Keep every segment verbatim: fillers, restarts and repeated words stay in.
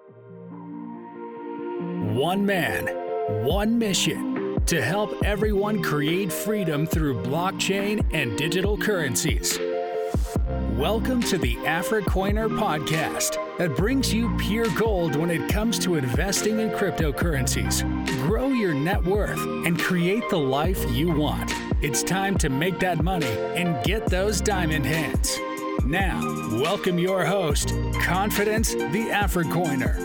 One man, one mission to help everyone create freedom through blockchain and digital currencies. Welcome to the Africoiner podcast that brings you pure gold when it comes to investing in cryptocurrencies. Grow your net worth and create the life you want. It's time to make that money and get those diamond hands. Now, welcome your host, Confidence the Africoiner.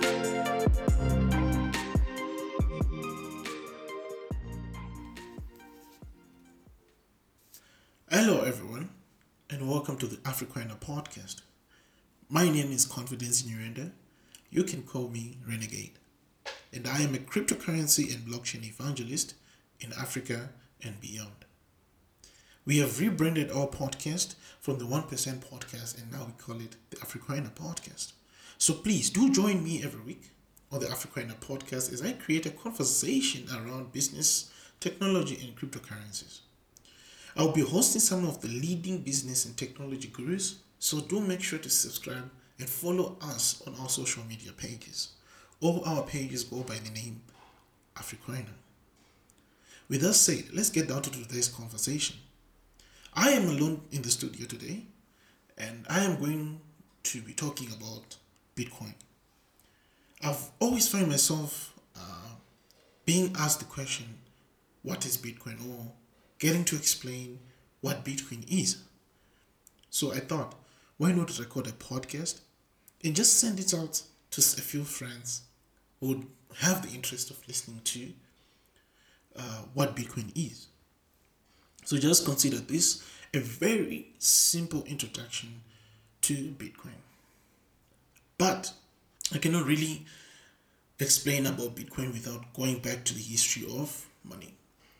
Hello everyone, and welcome to the Africoiner podcast. My name is Confidence Nyirenda. You can call me Renegade, and I am a cryptocurrency and blockchain evangelist in Africa and beyond. We have rebranded our podcast from the one percent podcast, and now we call it the Africoiner podcast. So please do join me every week on the Africoiner podcast as I create a conversation around business, technology, and cryptocurrencies. I'll be hosting some of the leading business and technology gurus, so do make sure to subscribe and follow us on our social media pages. All our pages go by the name Africoiner. With that said, let's get down to today's conversation. I am alone in the studio today, and I am going to be talking about Bitcoin. I've always found myself uh, being asked the question, what is Bitcoin? Or getting to explain what Bitcoin is. So I thought, why not record a podcast and just send it out to a few friends who would have the interest of listening to uh, what Bitcoin is. So just consider this a very simple introduction to Bitcoin. But I cannot really explain about Bitcoin without going back to the history of money.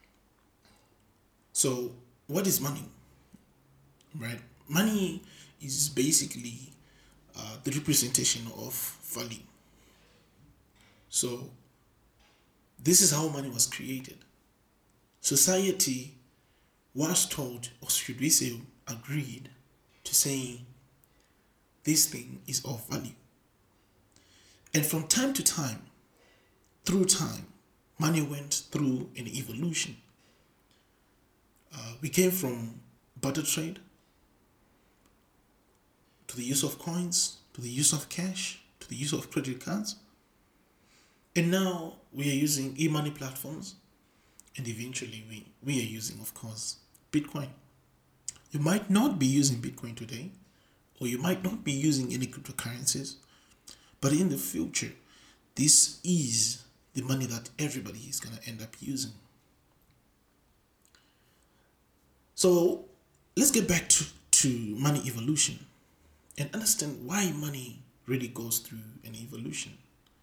So, what is money? Right? Money is basically uh, the representation of value. So, this is how money was created. Society was told, or should we say, agreed to saying this thing is of value. And from time to time, through time, money went through an evolution. Uh, we came from barter trade to the use of coins, to the use of cash, to the use of credit cards. And now we are using e-money platforms, and eventually we, we are using, of course, Bitcoin. You might not be using Bitcoin today, or you might not be using any cryptocurrencies, but in the future, this is the money that everybody is going to end up using. So let's get back to, to money evolution and understand why money really goes through an evolution.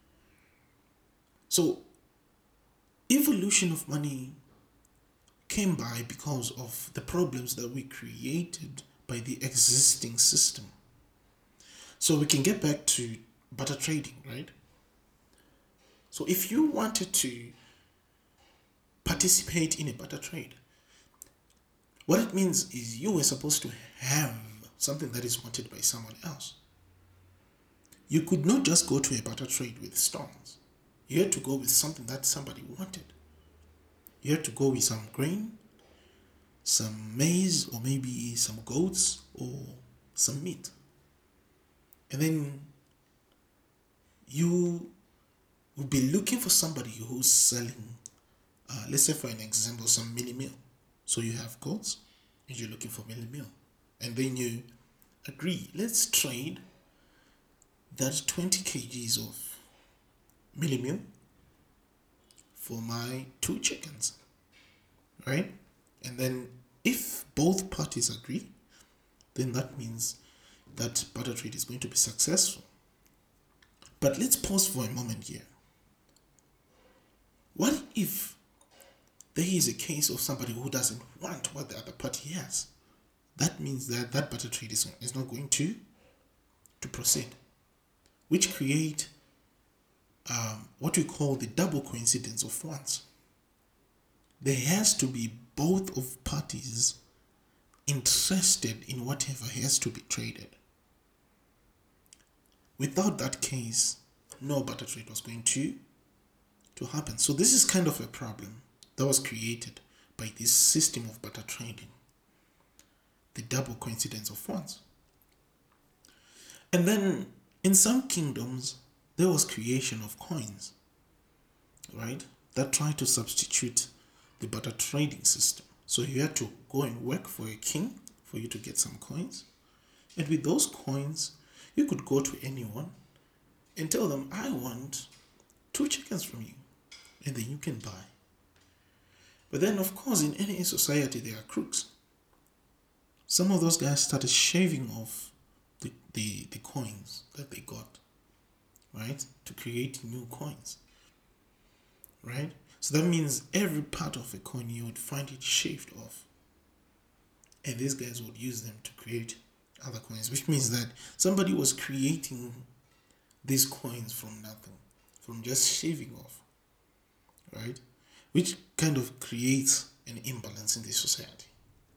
So evolution of money came by because of the problems that we created by the existing system. So we can get back to barter trading, right? So if you wanted to participate in a barter trade, what it means is you were supposed to have something that is wanted by someone else. You could not just go to a barter trade with stones. You had to go with something that somebody wanted. You had to go with some grain, some maize, or maybe some goats, or some meat. And then you would be looking for somebody who's selling, uh, let's say for an example, some mini meal. So you have goats, and you're looking for milli meal. And then you agree, let's trade that twenty kilograms of milli meal for my two chickens, right? And then if both parties agree, then that means that barter trade is going to be successful. But let's pause for a moment here. What if there is a case of somebody who doesn't want what the other party has? That means that that barter trade is, is not going to, to proceed, which create um, what we call the double coincidence of wants. There has to be both of parties interested in whatever has to be traded. Without that case, no barter trade was going to, to happen. So this is kind of a problem that was created by this system of barter trading, the double coincidence of funds. And then in some kingdoms, there was creation of coins, right, that tried to substitute the barter trading system. So you had to go and work for a king for you to get some coins. And with those coins, you could go to anyone and tell them, I want two chickens from you. And then you can buy. But then, of course, in any society, there are crooks. Some of those guys started shaving off the, the, the coins that they got, right, to create new coins, right? So that means every part of a coin, you would find it shaved off. And these guys would use them to create other coins, which means that somebody was creating these coins from nothing, from just shaving off, right? Which kind of creates an imbalance in the society.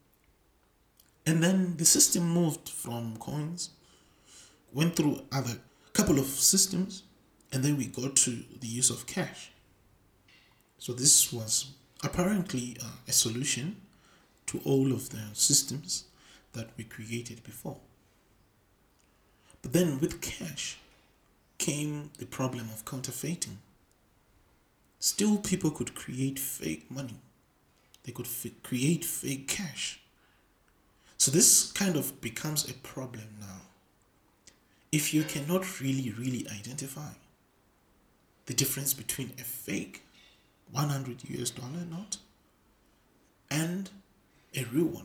And then the system moved from coins, went through other couple of systems, and then we got to the use of cash. So this was apparently uh, a solution to all of the systems that we created before. But then with cash came the problem of counterfeiting. Still, people could create fake money. They could f- create fake cash. So this kind of becomes a problem now. If you cannot really, really identify the difference between a fake one hundred U S dollar note and a real one.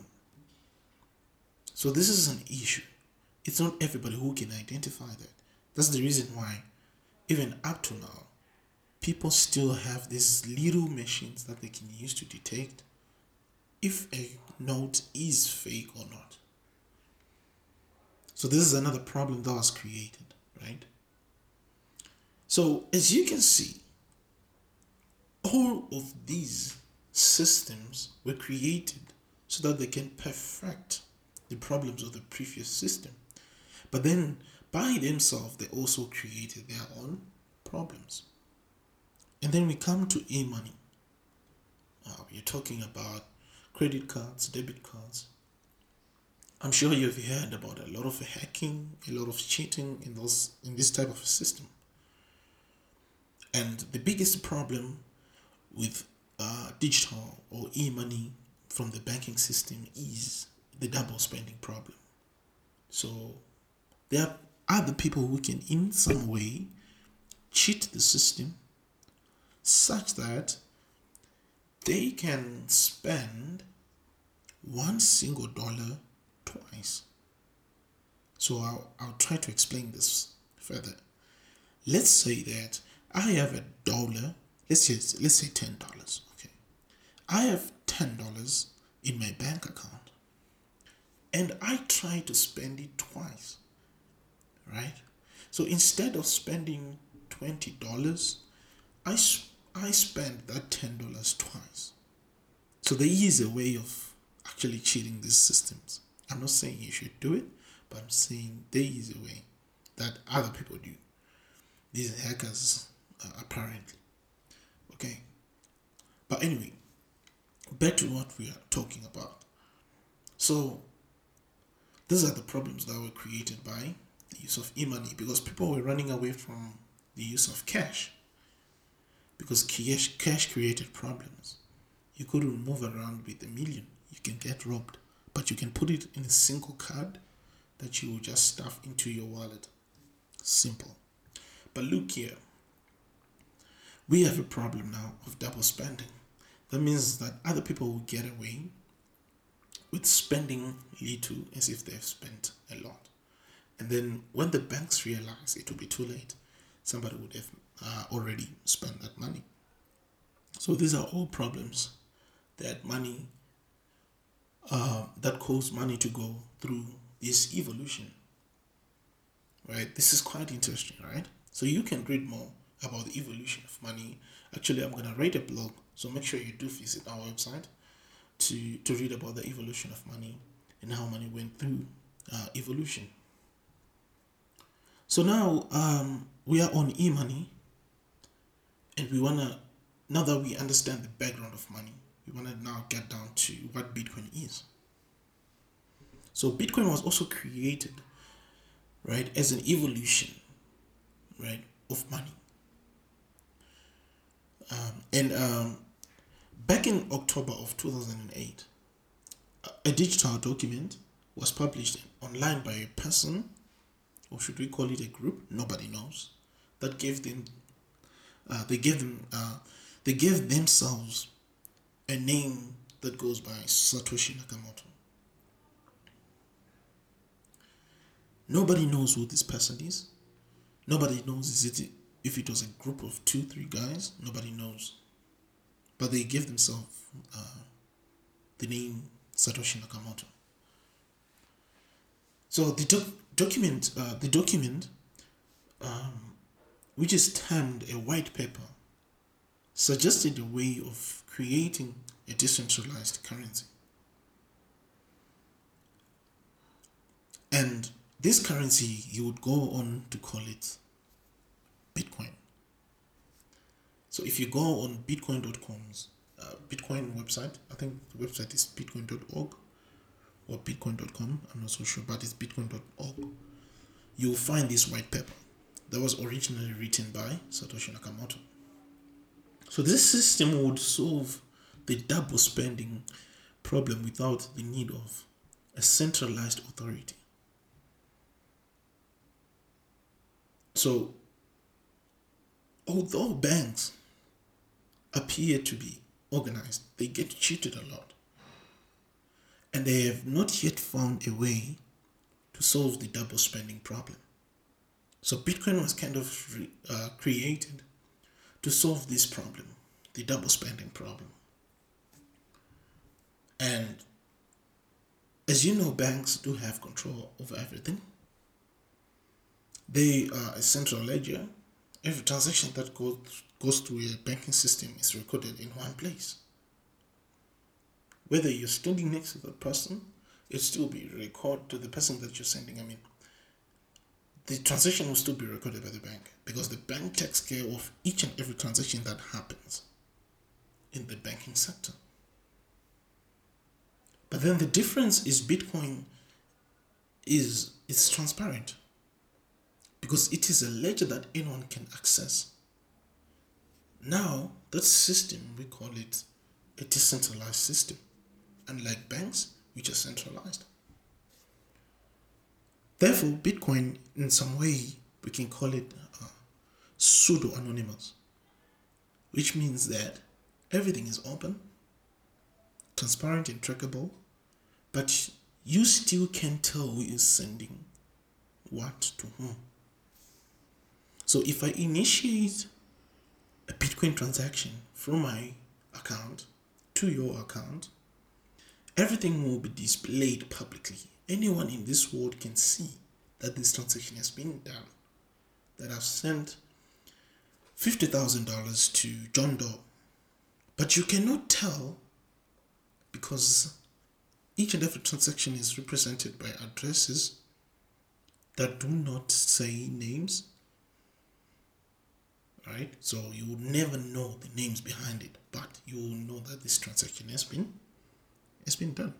So this is an issue. It's not everybody who can identify that. That's the reason why, even up to now, people still have these little machines that they can use to detect if a note is fake or not. So this is another problem that was created, right? So as you can see, all of these systems were created so that they can perfect the problems of the previous system. But then by themselves, they also created their own problems. And then we come to e-money. Uh, we're talking about credit cards, debit cards. I'm sure you've heard about a lot of hacking, a lot of cheating in those in this type of system. And the biggest problem with uh, digital or e-money from the banking system is the double spending problem. So there are other people who can in some way cheat the system such that they can spend one single dollar twice. So I'll, I'll try to explain this further. Let's say that I have a dollar. Let's say, let's say ten dollars. Okay. I have ten dollars in my bank account and I try to spend it twice, right? So instead of spending twenty dollars, I, I spend that ten dollars twice. So there is a way of actually cheating these systems. I'm not saying you should do it, but I'm saying there is a way that other people do. These hackers, uh, apparently. Okay. But anyway, back to what we are talking about. So, these are the problems that were created by the use of e-money, because people were running away from the use of cash. Because cash, cash created problems. You couldn't move around with a million. You can get robbed. But you can put it in a single card that you will just stuff into your wallet. Simple. But look here. We have a problem now of double spending. That means that other people will get away with spending little as if they've spent a lot. And then when the banks realize it will be too late, somebody would have uh, already spent that money. So these are all problems that money, uh, that cause money to go through this evolution. Right? This is quite interesting, right? So you can read more about the evolution of money. Actually, I'm going to write a blog, so make sure you do visit our website to, to read about the evolution of money and how money went through uh, evolution. So now, um, we are on e-money, and we want to, now that we understand the background of money, we want to now get down to what Bitcoin is. So Bitcoin was also created, right, as an evolution, right, of money. Um, and um, back in October of two thousand eight, a digital document was published online by a person, or should we call it a group? Nobody knows. That gave them, uh, they gave them, uh, they gave themselves a name that goes by Satoshi Nakamoto. Nobody knows who this person is. Nobody knows is it if it was a group of two, three guys. Nobody knows. But they gave themselves uh, the name Satoshi Nakamoto. So the doc- document, uh, the document, um, which is termed a white paper, suggested a way of creating a decentralized currency. And this currency, you would go on to call it Bitcoin. So if you go on bitcoin dot com's uh, Bitcoin website, I think the website is bitcoin dot org or bitcoin dot com, I'm not so sure, but it's bitcoin dot org. You'll find this white paper that was originally written by Satoshi Nakamoto. So this system would solve the double spending problem without the need of a centralized authority. So, although banks appear to be organized, they get cheated a lot. And they have not yet found a way to solve the double spending problem. So Bitcoin was kind of re, uh, created to solve this problem, the double spending problem. And as you know, banks do have control over everything. They are a central ledger. Every transaction that goes goes through a banking system is recorded in one place. Whether you're standing next to that person, it still be recorded to the person that you're sending. I mean, the transaction will still be recorded by the bank because the bank takes care of each and every transaction that happens in the banking sector. But then the difference is Bitcoin is it's transparent because it is a ledger that anyone can access. Now, that system, we call it a decentralized system, unlike banks, which are centralized. Therefore, Bitcoin, in some way, we can call it uh, pseudo-anonymous, which means that everything is open, transparent and trackable, but you still can't tell who is sending what to whom. So if I initiate a Bitcoin transaction from my account to your account, everything will be displayed publicly. Anyone in this world can see that this transaction has been done, that I've sent fifty thousand dollars to John Doe. But you cannot tell because each and every transaction is represented by addresses that do not say names, right? So you will never know the names behind it, but you will know that this transaction has been has been done.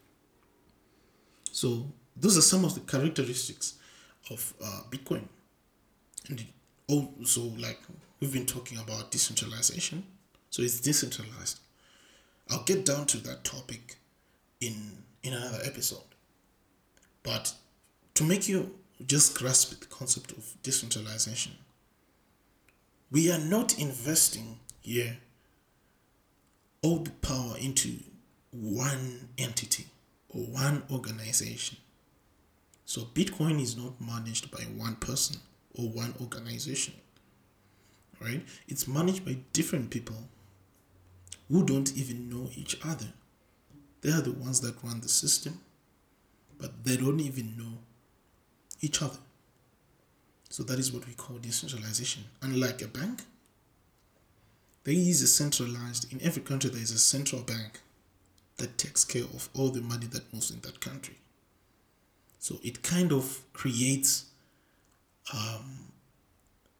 So those are some of the characteristics of uh, Bitcoin. And also, like we've been talking about decentralization, so it's decentralized. I'll get down to that topic in in another episode. But to make you just grasp the concept of decentralization, we are not investing here all the power into one entity or one organization. So Bitcoin is not managed by one person or one organization, right? It's managed by different people who don't even know each other. They are the ones that run the system, but they don't even know each other. So that is what we call decentralization. Unlike a bank, there is a centralized, in every country there is a central bank that takes care of all the money that moves in that country. So it kind of creates um,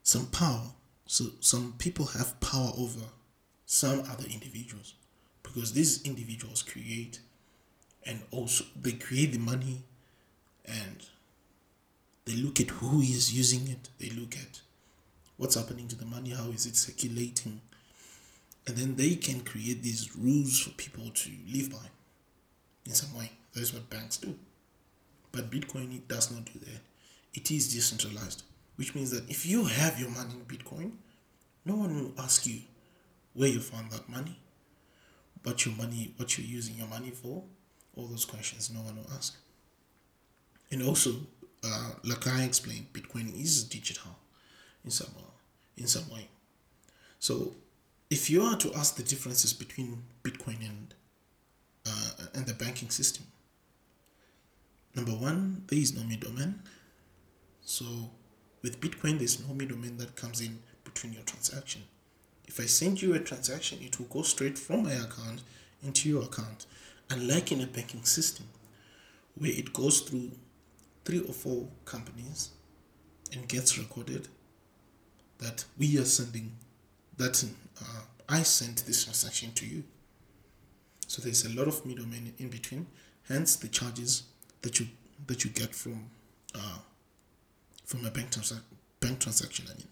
some power. So some people have power over some other individuals because these individuals create and also they create the money and they look at who is using it. They look at what's happening to the money, how is it circulating, and then they can create these rules for people to live by in some way. That is what banks do. But Bitcoin, it does not do that. It is decentralized, which means that if you have your money in Bitcoin, no one will ask you where you found that money, what your money, what you're using your money for. All those questions, no one will ask. And also, uh, like I explained, Bitcoin is digital in some in some way. So, if you are to ask the differences between Bitcoin and uh, and the banking system, number one, there is no middleman. So, with Bitcoin, there's no middleman that comes in between your transaction. If I send you a transaction, it will go straight from my account into your account. Unlike in a banking system, where it goes through three or four companies and gets recorded that we are sending, that uh, I sent this transaction to you. So there's a lot of middlemen in between, hence the charges that you that you get from uh, from a bank, transa- bank transaction, I mean.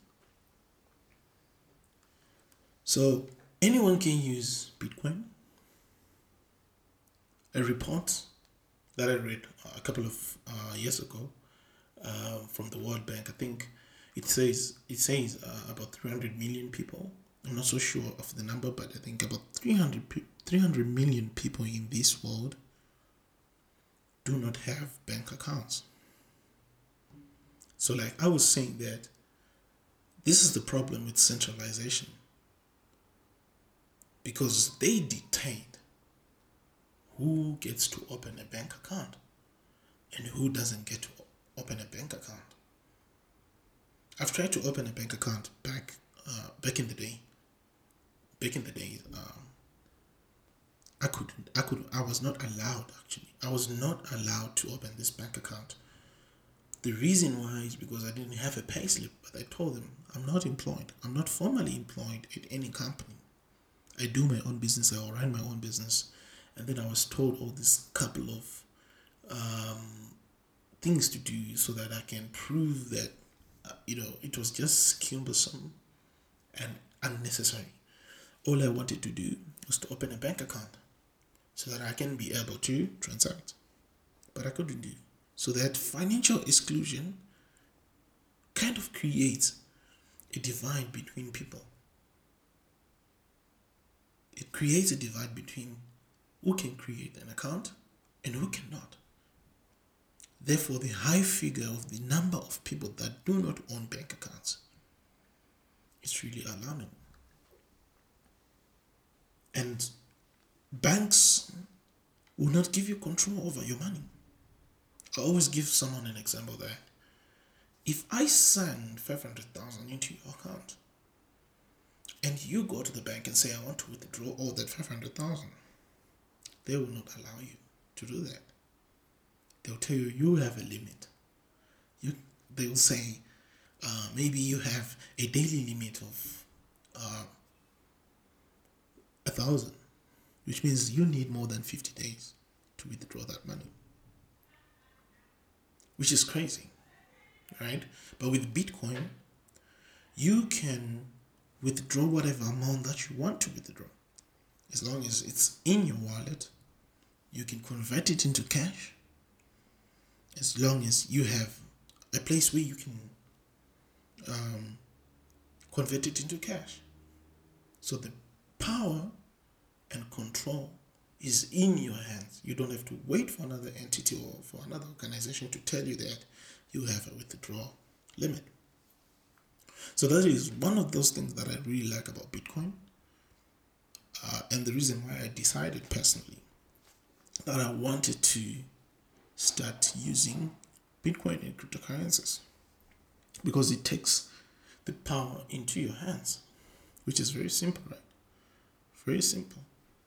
So anyone can use Bitcoin. A report that I read a couple of uh, years ago uh, from the World Bank, I think it says it says uh, about three hundred million people. I'm not so sure of the number, but I think about three hundred, three hundred million people in this world do not have bank accounts. So like I was saying that this is the problem with centralization, because they dictate who gets to open a bank account and who doesn't get to open a bank account. I've tried to open a bank account back uh, back in the day. Back in the day, um, I couldn't. I could. I was not allowed. Actually, I was not allowed to open this bank account. The reason why is because I didn't have a payslip. But I told them I'm not employed. I'm not formally employed at any company. I do my own business. I run my own business. And then I was told all this couple of um, things to do so that I can prove that, uh, you know, it was just cumbersome and unnecessary. All I wanted to do was to open a bank account so that I can be able to transact. But I couldn't do. So that financial exclusion kind of creates a divide between people. It creates a divide between who can create an account and who cannot. Therefore, the high figure of the number of people that do not own bank accounts is really alarming. And banks will not give you control over your money. I always give someone an example that if I send five hundred thousand into your account and you go to the bank and say, I want to withdraw all that five hundred thousand, they will not allow you to do that. They'll tell you you have a limit. You, they will say uh, maybe you have a daily limit of uh, a thousand, which means you need more than fifty days to withdraw that money, which is crazy, right? But with Bitcoin, you can withdraw whatever amount that you want to withdraw. As long as it's in your wallet, you can convert it into cash. As long as you have a place where you can um, convert it into cash. So the power and control is in your hands. You don't have to wait for another entity or for another organization to tell you that you have a withdrawal limit. So that is one of those things that I really like about Bitcoin. Uh, and the reason why I decided personally that I wanted to start using Bitcoin and cryptocurrencies, because it takes the power into your hands, which is very simple, right? Very simple.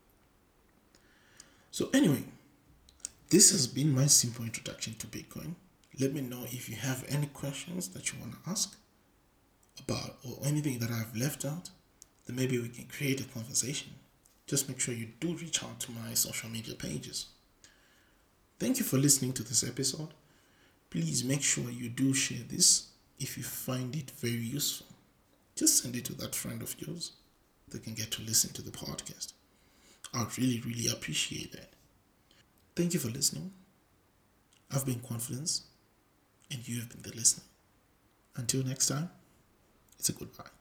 So anyway, this has been my simple introduction to Bitcoin. Let me know if you have any questions that you want to ask about about or anything that I've left out, then maybe we can create a conversation. Just make sure you do reach out to my social media pages. Thank you for listening to this episode. Please make sure you do share this if you find it very useful. Just send it to that friend of yours that can get to listen to the podcast. I'd really, really appreciate that. Thank you for listening. I've been Confidence, and you have been the listener. Until next time, it's a goodbye.